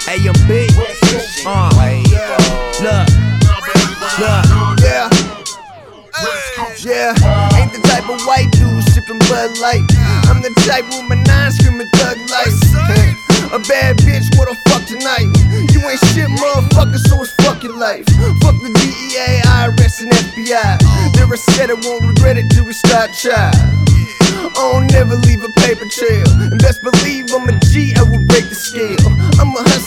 AMB. Look. Yeah. Ain't the type of white dude sipping Bud Light. I'm the type with my nine screaming thug life. A bad bitch, what the fuck tonight? You ain't shit, motherfucker, so it's fuck your life. Fuck the DEA, IRS, and FBI. Never said I won't regret it till we start trying. I don't never leave a paper trail, and best believe I'm a G, I will break the scale. I'm a hustler.